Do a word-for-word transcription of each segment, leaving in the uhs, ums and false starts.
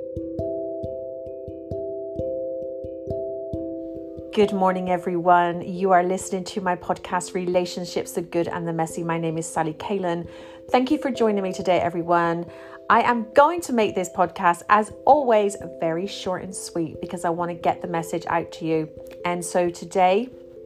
Good morning, everyone. You are listening to my podcast, Relationships, the Good and the Messy. My name is Sally Kalen. Thank you for joining me today, everyone. I am going to make this podcast, as always, very short and sweet because I want to get the message out to you. And so today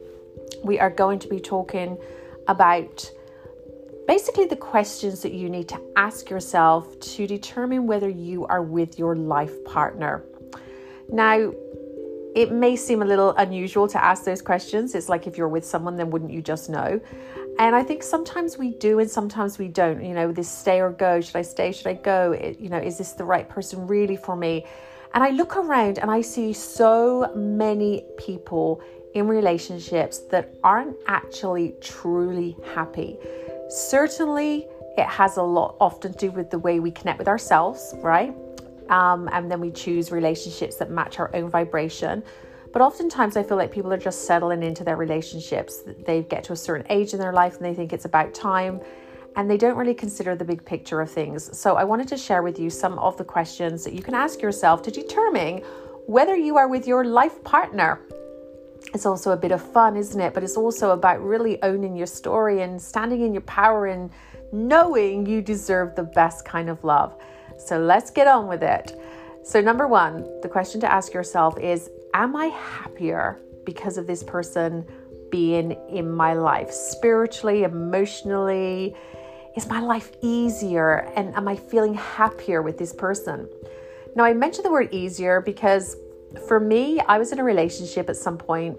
we are going to be talking about basically the questions that you need to ask yourself to determine whether you are with your life partner. Now, it may seem a little unusual to ask those questions. It's like, if you're with someone, then wouldn't you just know? And I think sometimes we do and sometimes we don't. You know, this stay or go. Should I stay? Should I go? It, you know, is this the right person really for me? And I look around and I see so many people in relationships that aren't actually truly happy. Certainly, it has a lot often to do with the way we connect with ourselves, right? Um, and then we choose relationships that match our own vibration. But oftentimes I feel like people are just settling into their relationships. They get to a certain age in their life and they think it's about time, and they don't really consider the big picture of things. So I wanted to share with you some of the questions that you can ask yourself to determine whether you are with your life partner. It's also a bit of fun, isn't it? But it's also about really owning your story and standing in your power and knowing you deserve the best kind of love. So let's get on with it. So number one, the question to ask yourself is, am I happier because of this person being in my life? Spiritually, emotionally, is my life easier? And am I feeling happier with this person? Now, I mentioned the word easier because for me, I was in a relationship at some point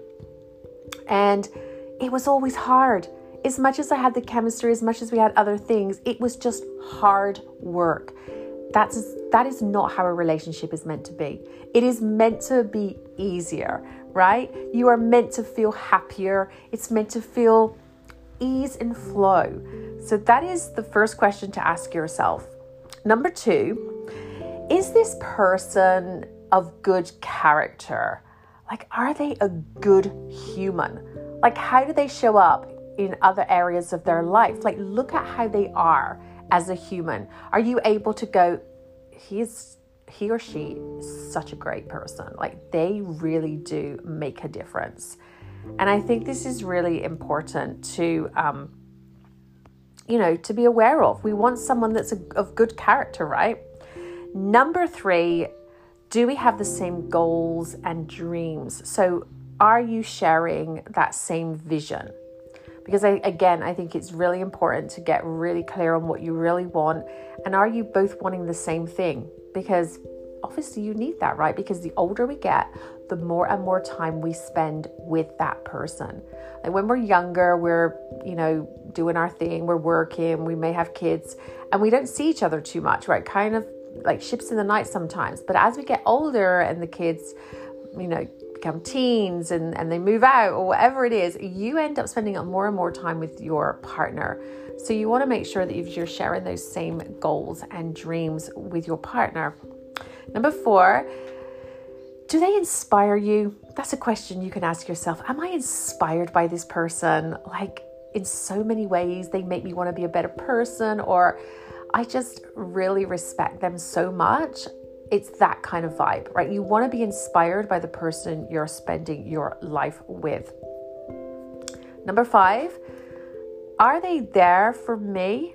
and it was always hard. As much as I had the chemistry, as much as we had other things, it was just hard work. That's, that is not how a relationship is meant to be. It is meant to be easier, right? You are meant to feel happier. It's meant to feel ease and flow. So that is the first question to ask yourself. Number two, is this person of good character? Like, are they a good human? Like, how do they show up in other areas of their life? Like, look at how they are as a human. Are you able to go, he's he or she is such a great person. Like, they really do make a difference. And I think this is really important to, um, you know, to be aware of. We want someone that's a, of good character, right? Number three, do we have the same goals and dreams? So are you sharing that same vision? Because I, again, I think it's really important to get really clear on what you really want. And are you both wanting the same thing? Because obviously you need that, right? Because the older we get, the more and more time we spend with that person. Like when we're younger, we're, you know, doing our thing, we're working, we may have kids, and we don't see each other too much, right? Kind of like ships in the night sometimes. But as we get older and the kids, you know, become teens and, and they move out or whatever it is, you end up spending more and more time with your partner. So you want to make sure that you're sharing those same goals and dreams with your partner. Number four, do they inspire you? That's a question you can ask yourself. Am I inspired by this person? Like, in so many ways, they make me want to be a better person, or I just really respect them so much. It's that kind of vibe, right? You want to be inspired by the person you're spending your life with. Number five, are they there for me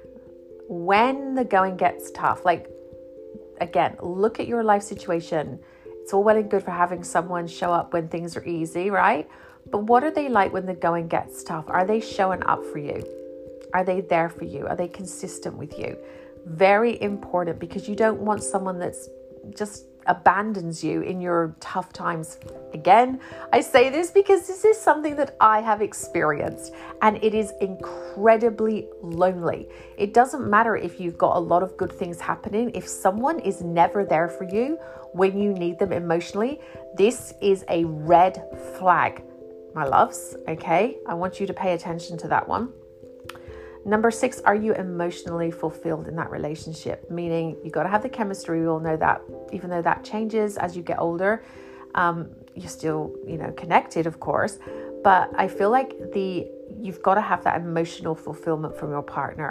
when the going gets tough? Like, again, look at your life situation. It's all well and good for having someone show up when things are easy, right? But what are they like when the going gets tough? Are they showing up for you? Are they there for you? Are they consistent with you? Very important, because you don't want someone that's just abandons you in your tough times. Again, I say this because this is something that I have experienced, and it is incredibly lonely. It doesn't matter if you've got a lot of good things happening. If someone is never there for you when you need them emotionally, this is a red flag, my loves. Okay, I want you to pay attention to that one. Number six, are you emotionally fulfilled in that relationship? Meaning you got to have the chemistry. We all know that, even though that changes as you get older, um, you're still, you know, connected, of course. But I feel like the you've got to have that emotional fulfillment from your partner.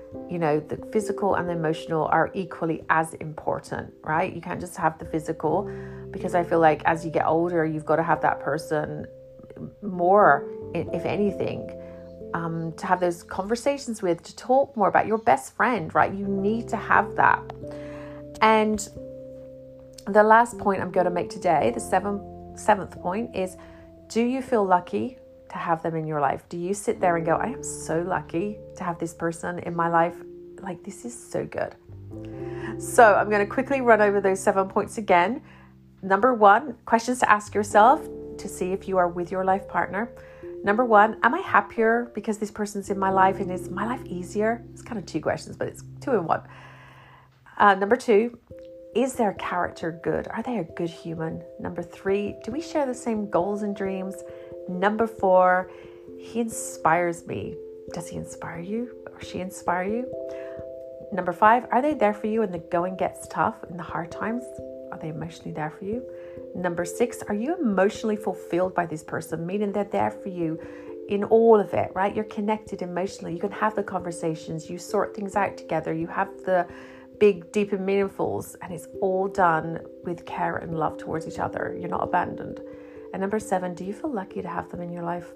you know, the physical and the emotional are equally as important, right? You can't just have the physical, because I feel like as you get older, you've got to have that person more, if anything, um, to have those conversations with, to talk more about your best friend, right? You need to have that. And the last point I'm going to make today, the seventh, seventh point is, do you feel lucky to have them in your life? Do you sit there and go, I am so lucky to have this person in my life? Like, this is so good. So I'm going to quickly run over those seven points again. Number one, questions to ask yourself to see if you are with your life partner. Number one, am I happier because this person's in my life, and is my life easier? It's kind of two questions, but it's two in one. Uh, number two, is their character good? Are they a good human? Number three, do we share the same goals and dreams? Number four, he inspires me. Does he inspire you, or she inspire you? Number five, are they there for you when the going gets tough, in the hard times? Are they emotionally there for you? Number six, are you emotionally fulfilled by this person? Meaning they're there for you in all of it, right? You're connected emotionally. You can have the conversations. You sort things out together. You have the big, deep and meaningfuls, and it's all done with care and love towards each other. You're not abandoned. And number seven, do you feel lucky to have them in your life?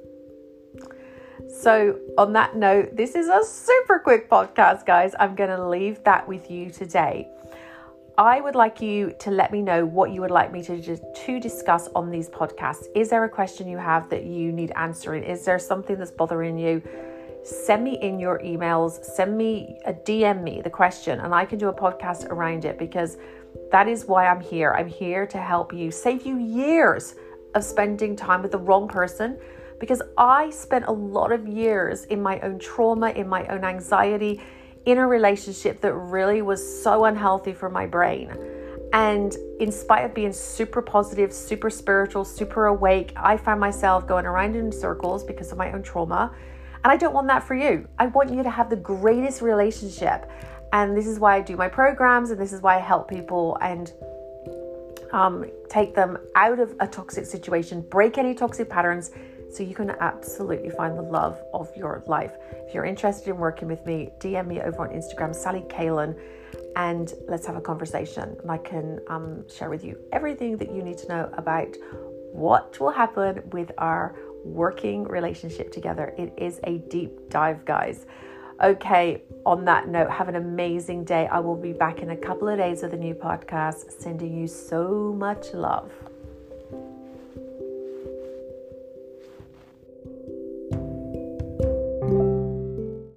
So on that note, this is a super quick podcast, guys. I'm going to leave that with you today. I would like you to let me know what you would like me to just to discuss on these podcasts. Is there a question you have that you need answering? Is there something that's bothering you? Send me in your emails, send me a D M me the question, and I can do a podcast around it, because that is why I'm here. I'm here to help you, save you years of spending time with the wrong person, because I spent a lot of years in my own trauma, in my own anxiety, in a relationship that really was so unhealthy for my brain. And in spite of being super positive, super spiritual, super awake, I found myself going around in circles because of my own trauma. And I don't want that for you. I want you to have the greatest relationship. And this is why I do my programs, and this is why I help people and um, take them out of a toxic situation, break any toxic patterns, so you can absolutely find the love of your life. If you're interested in working with me, D M me over on Instagram, Sally Kalen, and let's have a conversation. And I can um, share with you everything that you need to know about what will happen with our working relationship together. It is a deep dive, guys. Okay, on that note, have an amazing day. I will be back in a couple of days with a new podcast, sending you so much love.